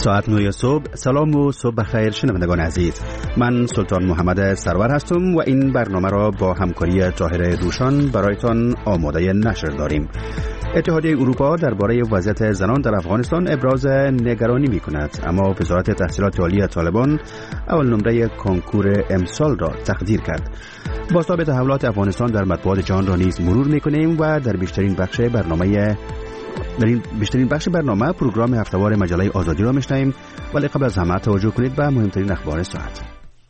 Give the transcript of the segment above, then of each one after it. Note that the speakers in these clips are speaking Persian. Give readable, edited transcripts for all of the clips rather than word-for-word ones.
ساعت 9 صبح. سلام و صبح بخیر شنوندگان عزیز. من سلطان محمد سرور هستم و این برنامه را با همکاری طاهر روشان برایتان آماده نشر داریم. اتحادیه اروپا درباره وضعیت زنان در افغانستان ابراز نگرانی می‌کند، اما وزارت تحصیلات عالی طالبان اول نمره کنکور امسال را تقدیر کرد. بازتاب تحولات افغانستان در مطبوعات جهان را نیز مرور می‌کنیم و در بیشترین بخش برنامه پروگرام هفتهوار مجله آزادی را میشنویم، ولی قبل از همه توجه کنید به مهمترین اخبار ساعت.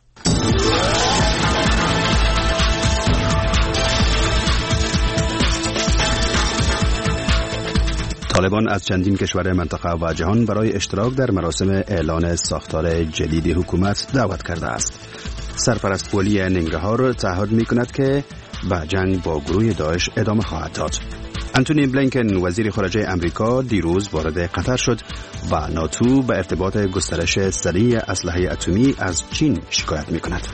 طالبان از چندین کشور منطقه و جهان برای اشتراک در مراسم اعلان ساختار جدید حکومت دعوت کرده است. سرپرست ولی ننگرهار تعهد می‌کند که به جنگ با گروه داعش ادامه خواهد داد. انتونی بلینکن وزیر خارجه امریکا دیروز وارد قطر شد و ناتو به ارتباط گسترش سریع اسلحه اتمی از چین شکایت می‌کند.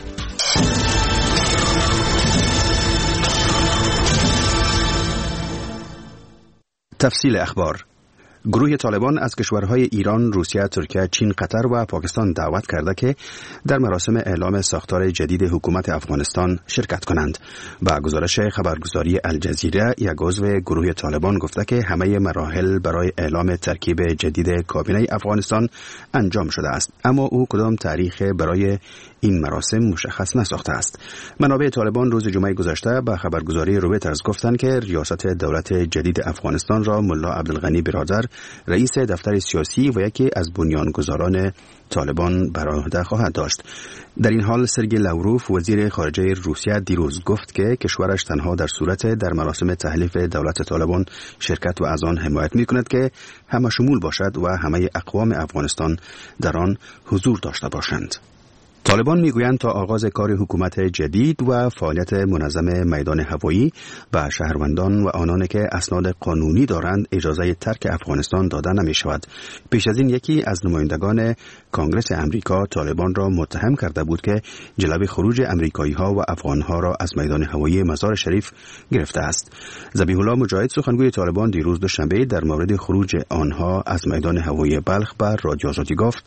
تفصیل اخبار. گروه طالبان از کشورهای ایران، روسیه، ترکیه، چین، قطر و پاکستان دعوت کرده که در مراسم اعلام ساختار جدید حکومت افغانستان شرکت کنند. با گزارش خبرگزاری الجزیره، یک عضو گروه طالبان گفته که همه مراحل برای اعلام ترکیب جدید کابینه افغانستان انجام شده است، اما او کدام تاریخ برای این مراسم مشخص نساخته است. منابع طالبان روز جمعه گذشته به خبرگزاری رویترز گفتند که ریاست دولت جدید افغانستان را ملا عبدالغنی برادر، رئیس دفتر سیاسی و یکی از بنیانگذاران طالبان بر عهده خواهد داشت. در این حال سرگی لاوروف وزیر خارجه روسیه دیروز گفت که کشورش تنها در صورت در مراسم تحلیف دولت طالبان شرکت و از آن حمایت می‌کند که همه شمول باشد و همه اقوام افغانستان در آن حضور داشته باشند. طالبان میگویند تا آغاز کار حکومت جدید و فعالیت منظم میدان هوایی به شهروندان و آنان که اسناد قانونی دارند اجازه ترک افغانستان داده نمی شود. پیش از این یکی از نمایندگان کنگره امریکا طالبان را متهم کرده بود که جلوی خروج امریکایی ها و افغان ها را از میدان هوایی مزار شریف گرفته است. ذبیح الله مجاهد سخنگوی طالبان دیروز دوشنبه در مورد خروج آنها از میدان هوایی بلخ به رادیو آزادی گفت: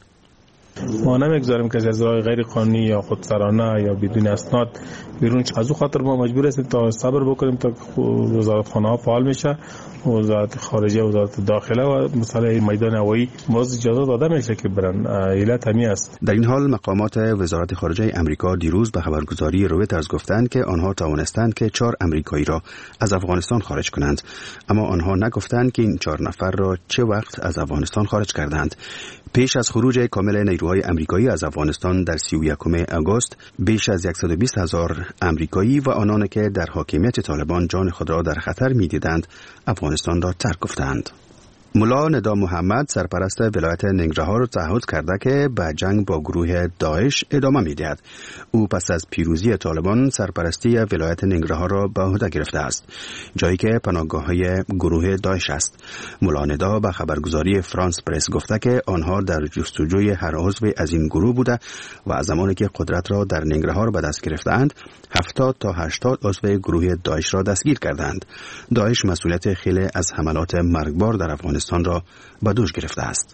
ما نمیگذاریم کسی از راه غیر قانونی یا خودسرانه یا بدون اسناد بیرون. از او خاطر ما مجبور هستیم تا صبر بکنیم تا وزارتخانه ها فعال میشه، وزارت خارجه، وزارت داخله و مسئله میدان هوایی باز اجازه داده میشه که برن. علت همین است. در این حال مقامات وزارت خارجه امریکا دیروز به خبرگزاری رویترز گفتند که آنها توانستند که 4 امریکایی را از افغانستان خارج کنند، اما آنها نگفتند که این 4 نفر را چه وقت از افغانستان خارج کردند. پیش از خروج کامل نیروهای امریکایی از افغانستان در 31 آگوست، بیش از 120,000 امریکایی و آنان که در حاکمیت طالبان جان خود را در خطر می‌دیدند افغانستان را ترک گفتند. ملا ندا محمد سرپرست ولایت ننگرهار تعهد کرده که به جنگ با گروه داعش ادامه می‌دهد. او پس از پیروزی طالبان سرپرستی ولایت ننگرهار را به عهده گرفته است، جایی که پناهگاه‌های گروه داعش است. ملا ندا به خبرگزاری فرانس پرس گفته که آنها در جستجوی هر عضو از این گروه بوده و از زمانی که قدرت را در ننگرهار به دست گرفتند 70 تا 80 عضو گروه داعش را دستگیر کردند. داعش مسئولیت خیلی از حملات مرگبار در افغانستان را به دوش گرفته است.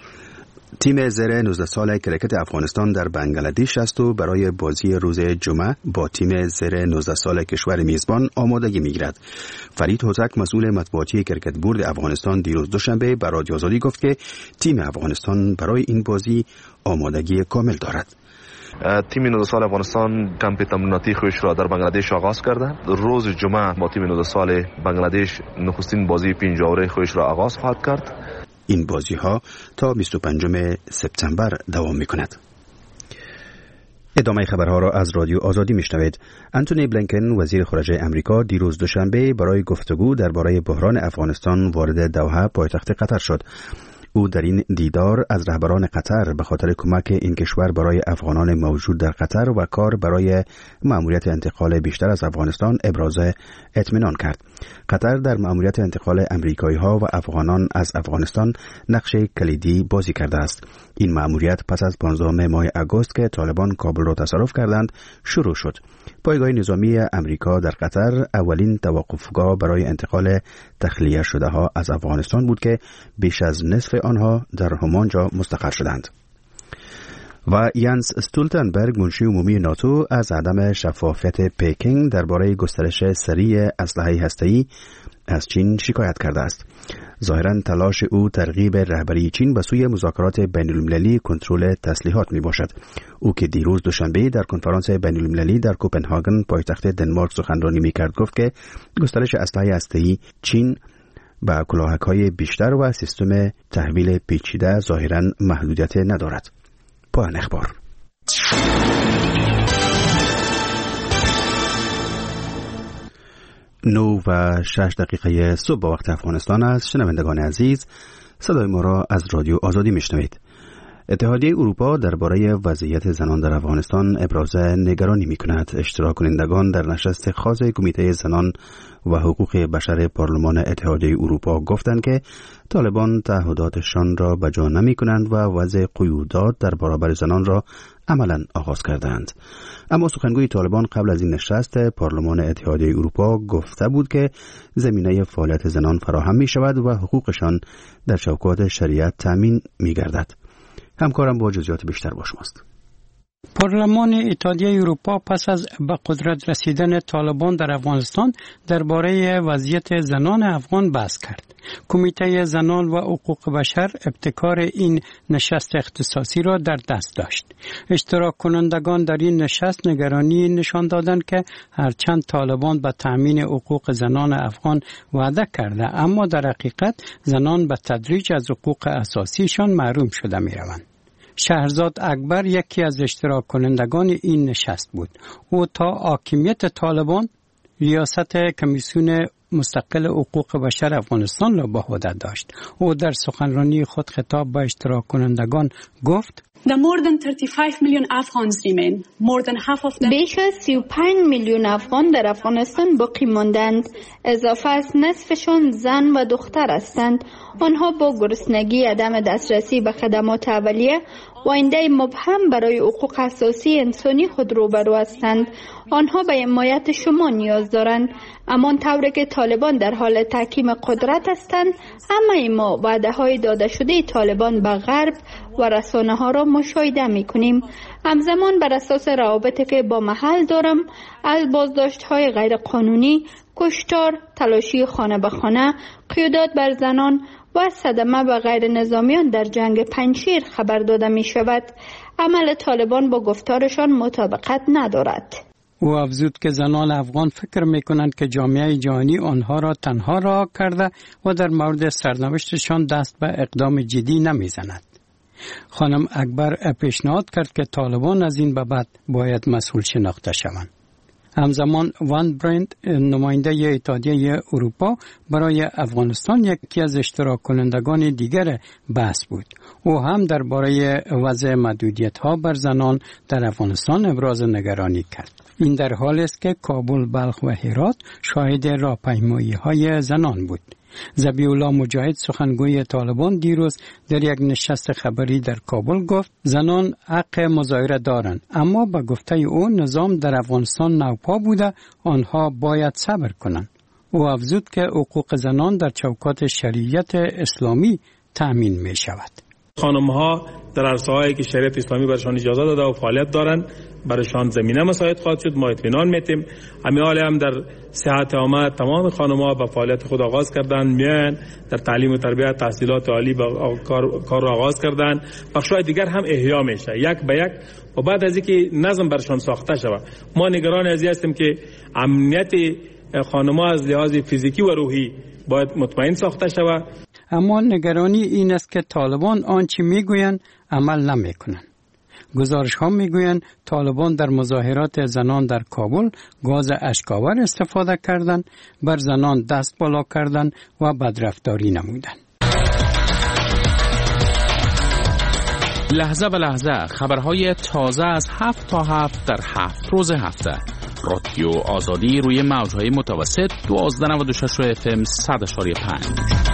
تیم زیر 19 سال کرکت افغانستان در بنگلادش است و برای بازی روز جمعه با تیم زیر 19 سال کشور میزبان آمادگی می‌گیرد. فرید هوتک مسئول مطبوعاتی کرکت بورد افغانستان دیروز دوشنبه به رادیو آزادی گفت که تیم افغانستان برای این بازی آمادگی کامل دارد. تیم 19 سال افغانستان کمپ تمریناتی خودش را در بنگلادش آغاز کرده. روز جمعه با تیم 19 سال بنگلادش نخستین بازی 5 جوره خودش را آغاز خواهد کرد. این بازی ها تا 25 سپتامبر دوام می کند. ادامه خبرها را از رادیو آزادی میشنوید. انتونی بلینکن وزیر خارجه امریکا دیروز دوشنبه برای گفتگو درباره بحران افغانستان وارد دوحه پایتخت قطر شد. او در این دیدار از رهبران قطر به خاطر کمک این کشور برای افغانان موجود در قطر و کار برای مأموریت انتقال بیشتر از افغانستان ابراز اطمینان کرد. قطر در مأموریت انتقال امریکایی‌ها و افغانان از افغانستان نقش کلیدی بازی کرده است. این مأموریت پس از 15 ماه آگوست که طالبان کابل را تصرف کردند شروع شد. پایگاه نظامی امریکا در قطر اولین توقفگاه برای انتقال تخلیه شده ها از افغانستان بود که بیش از نصف آنها در همانجا مستقر شدند. و یانس استولتنبرگ منشی عمومی ناتو از عدم شفافیت پکینگ درباره گسترش سریع اسلحه هسته‌ای از چین شکایت کرده است. ظاهراً تلاش او ترغیب رهبری چین به سوی مذاکرات بین‌المللی کنترل تسلیحات می باشد. او که دیروز دوشنبه در کنفرانس بین‌المللی در کوپنهاگن پایتخت دنمارک سخنرانی می‌کرد گفت که گسترش اسلحه هسته‌ای چین با کلاهک‌های بیشتر و سیستم تحویل پیچیده ظاهراً محدودیت ندارد. پایان اخبار. 9:06 صبح با وقت افغانستان است. شنوندگان عزیز، صدای ما را از رادیو آزادی میشنوید. اتحادیه اروپا درباره وضعیت زنان در افغانستان ابراز نگرانی می‌کند. اشتراک کنندگان در نشست خاص کمیته زنان و حقوق بشر پارلمان اتحادیه اروپا گفتند که طالبان تعهداتشان را بجا نمی‌کنند و وضع قیودات در برابر زنان را عملاً آغاز کردند. اما سخنگوی طالبان قبل از این نشست پارلمان اتحادیه اروپا گفته بود که زمینه فعالیت زنان فراهم می‌شود و حقوقشان در چوکات شریعت تامین می‌گردد. همکارم با جزئیات بیشتر با شماست. پارلمان اتحادیه اروپا پس از به قدرت رسیدن طالبان در افغانستان درباره وضعیت زنان افغان بحث کرد. کمیته زنان و حقوق بشر ابتکار این نشست اختصاصی را در دست داشت. اشتراک کنندگان در این نشست نگرانی نشان دادند که هرچند طالبان به تأمین حقوق زنان افغان وعده کرده، اما در حقیقت زنان به تدریج از حقوق اساسیشان محروم شده می روند. شهرزاد اکبر یکی از اشتراک کنندگان این نشست بود. او تا حاکمیت طالبان ریاست کمیسیون مستقل حقوق بشر افغانستان را به عهده داشت. او در سخنرانی خود خطاب به اشتراک کنندگان گفت: بیش از 35 میلیون افغان در افغانستان باقی ماندند. اضافه از نصفشان زن و دختر هستند. آنها با گرسنگی، عدم دسترسی به خدمات اولیه و آینده مبهم برای حقوق اساسی انسانی خود روبرو هستند. آنها به حمایت شما نیاز دارند. اما طوری که طالبان در حال تحکیم قدرت هستند، همه ما وعده‌های داده شده طالبان به غرب و رسانه‌ها را مشاهده می‌کنیم. همزمان بر اساس روابطی که با محل دارم، از بازداشت‌های غیرقانونی، کشتار، تلاشی خانه به خانه، قیودات بر زنان و صدمه به غیر نظامیان در جنگ پنجشیر خبر داده می شود. عمل طالبان با گفتارشان مطابقت ندارد. او افزود که زنان افغان فکر می کنند که جامعه جهانی آنها را تنها رها کرده و در مورد سرنوشتشان دست به اقدام جدی نمی زند. خانم اکبر پیشنهاد کرد که طالبان از این به بعد باید مسئول شناخته شوند. همزمان وان برند، نماینده اتحادیه اروپا برای افغانستان، یکی از اشتراک کنندگان دیگر بحث بود. او هم درباره وضع محدودیت‌ها بر زنان در افغانستان ابراز نگرانی کرد. این در حالی است که کابل، بلخ و هرات شاهد راهپیمایی‌های زنان بود. ذبیح الله مجاهد، سخنگوی طالبان، دیروز در یک نشست خبری در کابل گفت زنان حق مظاهره دارند، اما به گفته او نظام در افغانستان نوپا بوده، آنها باید صبر کنند. او افزود که حقوق زنان در چوکات شریعت اسلامی تأمین می شود. خانم‌ها در عرصه‌هایی که شریعت اسلامی برشان اجازه داده و فعالیت دارند برشان زمینه مساعد خواهد شد. ما اطمینان میتیم. همین حال هم در صحت عامه تمام خانم‌ها به فعالیت خود آغاز کردند، میان در تعلیم و تربیت، تحصیلات عالی به کار را آغاز کردند. بخش‌های دیگر هم احیا میشه یک به یک و بعد از اینکه نظم برشان ساخته شود. ما نگران از این هستیم که امنیت خانم‌ها از لحاظ فیزیکی و روحی باید مطمئن ساخته شود. اما نگرانی این است که طالبان آنچه میگویند عمل نمیکنند. گزارش ها میگویند طالبان در مظاهرات زنان در کابل گاز اشک‌آور استفاده کردند، بر زنان دست بالا کردند و بدرفتاری نمودند. لحظه به لحظه خبرهای تازه از 7 تا 7 در 7 روز هفته. رادیو آزادی روی موج‌های متوسط 1296 FM 100.5.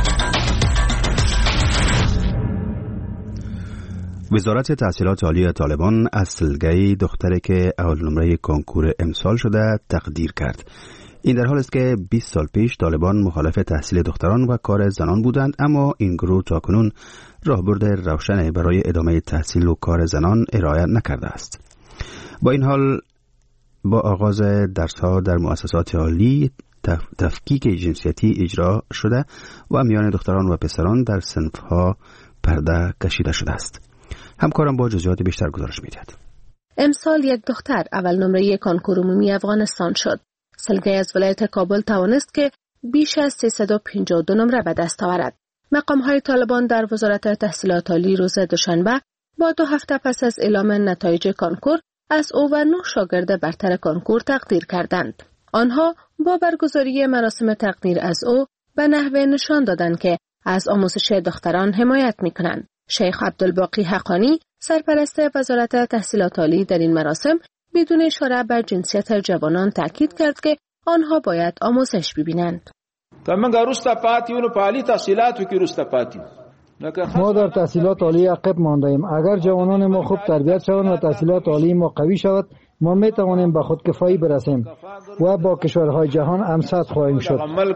وزارت تحصیلات عالی طالبان از سلگی دختری که اول نمره کنکور امسال شده تقدیر کرد. این در حال است که 20 سال پیش طالبان مخالف تحصیل دختران و کار زنان بودند، اما این گروه تاکنون راهبرد روشن برای ادامه تحصیل و کار زنان ارائه نکرده است. با این حال با آغاز درس‌ها در مؤسسات عالی تفکیک جنسیتی اجرا شده و میان دختران و پسران در صنف‌ها پرده کشیده شده است. همکارم با جزئیات بیشتر گزارش می‌دهد. امسال یک دختر اول نمره کنکور عمومی افغانستان شد. سلگی از ولایت کابل توانست که بیش از 352 نمره به دست آورد. مقام‌های طالبان در وزارت تحصیلات عالی روز دوشنبه با 2 هفته پس از اعلام نتایج کنکور از او و 9 شاگرد برتر کنکور تقدیر کردند. آنها با برگزاری مراسم تقدیر از او به نحوه نشان دادند که از آموزش دختران حمایت می‌کنند. شیخ عبدالباقی حقانی سرپرست وزارت تحصیلات عالی در این مراسم بدون اشاره به جنسیت جوانان تاکید کرد که آنها باید آموزش ببینند. ما در تحصیلات عالی عقب مانده ایم. اگر جوانان ما خوب تربیت شوند و تحصیلات عالی ما قوی شود، ما می توانیم به خودکفایی برسیم و با کشورهای جهان همسط خواهیم شد.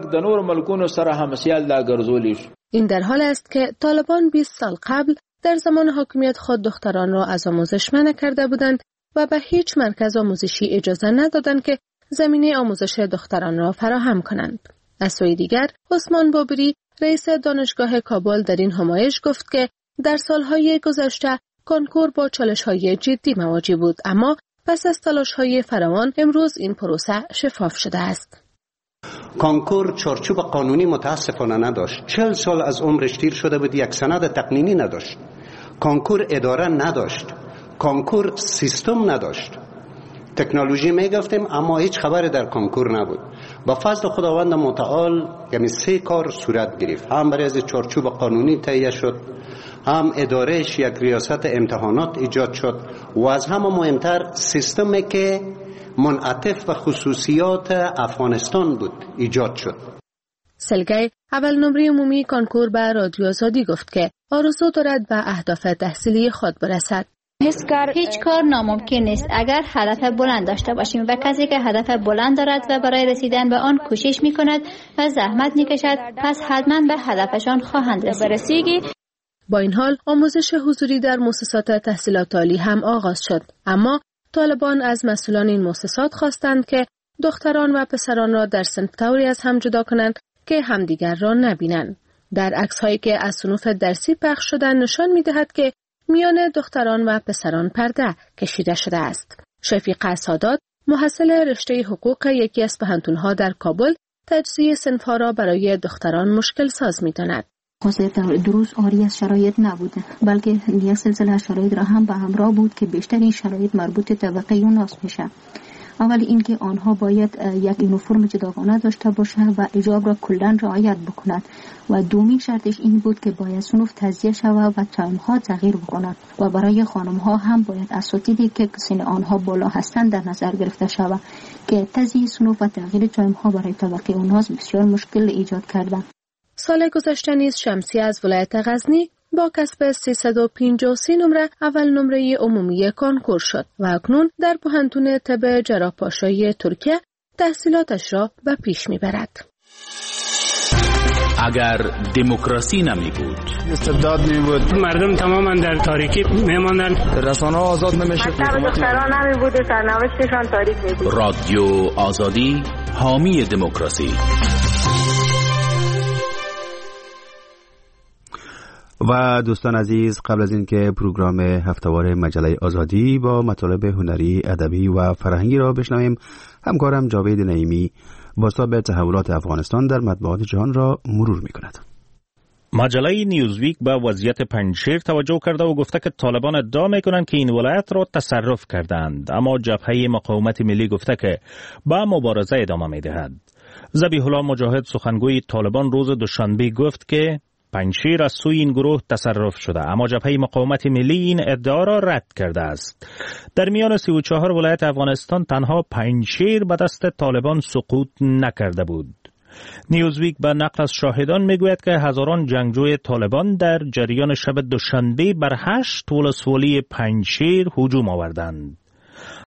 این در حال است که طالبان 20 سال قبل در زمان حاکمیت خود دختران را از آموزش منع کرده بودند و به هیچ مرکز آموزشی اجازه ندادند که زمینه آموزش دختران را فراهم کنند. از سوی دیگر، عثمان بابری رئیس دانشگاه کابل در این همایش گفت که در سالهای گذشته کنکور با چالش‌های جدی مواجه بود، اما پس از تلاش‌های فراوان امروز این پروسه شفاف شده است. کنکور چارچوب قانونی متاسفانه نداشت. 40 سال از عمرش تیر شده بود، یک سند تقنینی نداشت. کنکور اداره نداشت. کنکور سیستم نداشت. تکنولوژی میگفتیم اما هیچ خبری در کنکور نبود. با فضل خداوند متعال یعنی 3 کار صورت گرفت. هم برای از چارچوب قانونی تهیه شد، هم ادارهش یک ریاست امتحانات ایجاد شد و از همه مهمتر سیستمی که منعطف و خصوصیات افغانستان بود ایجاد شد. سلگی اول نمره عمومی کنکور به رادیو آزادی گفت که آرزو دارد به اهداف تحصیلی خود برسد. هیچ کار ناممکن نیست اگر هدف بلند داشته باشیم و کسی که هدف بلند دارد و برای رسیدن به آن کوشش می کند و زحمت می کشد، پس حتما به هدفشان خواهند رسید. با این حال آموزش حضوری در مؤسسات تحصیلات عالی هم آغاز شد، اما طالبان از مسئولان این مؤسسات خواستند که دختران و پسران را در صنف طوری از هم جدا کنند که همدیگر را نبینند. در عکس‌هایی که از صنوف درسی پخش شدن نشان می‌دهد که میان دختران و پسران پرده کشیده شده است. شفیق سادات، محصل رشته حقوق یکی از پوهنتون‌ها در کابل، تجزیه صنف‌ها را برای دختران مشکل ساز می‌داند. دروس آری از شرایط نبوده، بلکه یک سلسله شرایط را هم به همراه بود که بیشتر این شرایط مربوط طبقه اوناس میشه. اول اینکه آنها باید یک یونیفرم جداگانه داشته باشه و حجاب را کلاً رعایت بکنند و دومین شرطش این بود که باید صنف تجزیه شود و تایم‌ها تغییر بکنند و برای خانم‌ها هم باید اساتیدی که سن آنها بالا هستند در نظر گرفته شود که تجزیه صنف و تغییر تایم‌ها برای طبقه اوناس بسیار مشکل ایجاد کرده. سال گذشته نیز شمسی از ولایت غزنی با کسب 353 نمره اول نمره عمومی کنکور شد و اکنون در پوهنتون طب جراح‌پاشایی ترکیه تحصیلاتش را به پیش میبرد. اگر دموکراسی نمی بود، استبداد می بود، مردم تماما در تاریکی میماندن، رسانه‌ها آزاد نمیشه، دختران نمی بود، سرنوشتشان تاریک می بود. رادیو آزادی، حامی دموکراسی. و دوستان عزیز، قبل از اینکه پروگرام هفتهوار مجله آزادی با مطالب هنری، ادبی و فرهنگی را بشنویم، همکارم جاوید نعیمی بازتاب تحولات افغانستان در مطبوعات جهان را مرور می‌کند. مجله نیوزویک به وضعیت پنجشیر توجه کرده و گفته که طالبان ادعا می‌کنند که این ولایت را تصرف کردند، اما جبهه مقاومت ملی گفته که به مبارزه ادامه می‌دهد. ذبیح الله مجاهد، سخنگوی طالبان، روز دوشنبه گفت که پنجشیر از سوی این گروه تصرف شده، اما جبهه مقاومت ملی این ادعا را رد کرده است. در میان 34 ولایت افغانستان تنها پنجشیر به دست طالبان سقوط نکرده بود. نیوزویک به نقل از شاهدان میگوید که هزاران جنگجوی طالبان در جریان شب دوشنبه بر 8 ولسوالی پنجشیر هجوم آوردند.